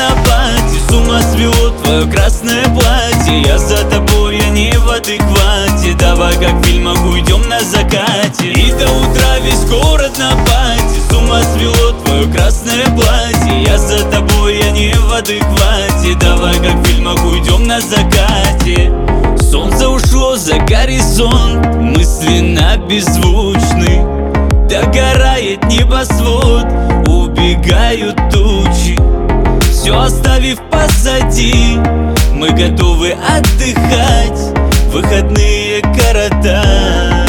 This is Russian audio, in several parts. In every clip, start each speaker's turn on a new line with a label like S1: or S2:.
S1: на пати, с ума свело твое красное платье. Я за тобой, я не в адеквате. Давай как в фильмах уйдем на закате. И до утра весь город на пати, с ума свело твое красное платье. Я за тобой, я не в адеквате. Давай как в фильмах уйдем на закате. Солнце ушло за горизонт, мысленно беззвучный. Догорает небосвод, убегают тучи. Все оставив позади, мы готовы отдыхать, выходные коротать.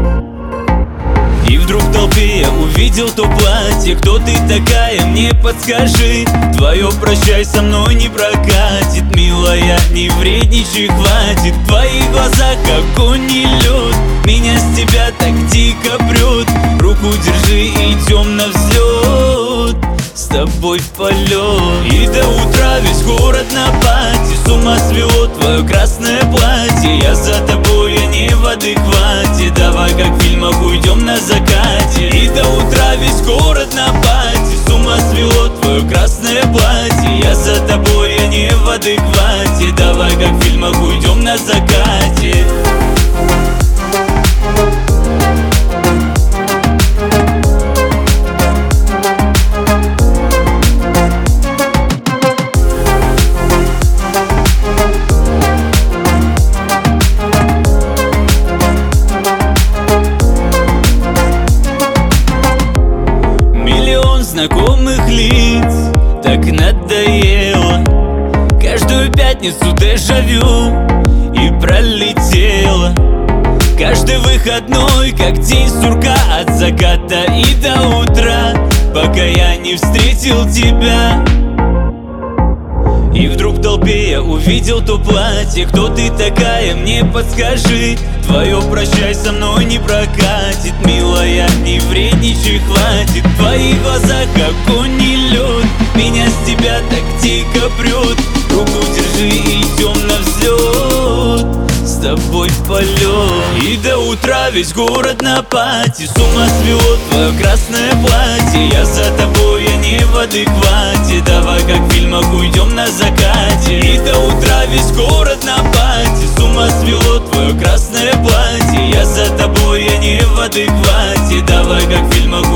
S1: И вдруг в толпе я увидел то платье. Кто ты такая, мне подскажи. Твое прощай со мной не прокатит. Милая, не вредничай, хватит. В твоих глазах огонь и лед, меня с тебя так дико прет. Руку держи, идем на взлет, с тобой в полет. И до утра весь город на пати, с ума свело твое красное платье. Я за тобой, я не в адеквате. Давай как в фильмах уйдем на закате. И до утра весь город на пати, с ума свело твое красное платье. Я за тобой, я не в адеквате. Давай как в фильмах уйдем на закате. Знакомых лиц так надоело. Каждую пятницу дежавю и пролетело. Каждый выходной, как день сурка, от заката и до утра, пока я не встретил тебя. И вдруг в толпе я увидел то платье. Кто ты такая, мне подскажи. Твое прощай со мной не прокатит. Милая, не вредничай, хватит. В твоих глазах огонь и лед, меня с тебя так дико прет. Руку держи, идем на взлет, с тобой в полет. И до утра весь город на пати, с ума свело твое красное платье. Я за тобой, я не в адеквате. Давай как в фильмах уйдем на закате. И до утра весь город на пати, с ума свело твое красное платье. Я за тобой, я не в адеквате. Давай как в фильмах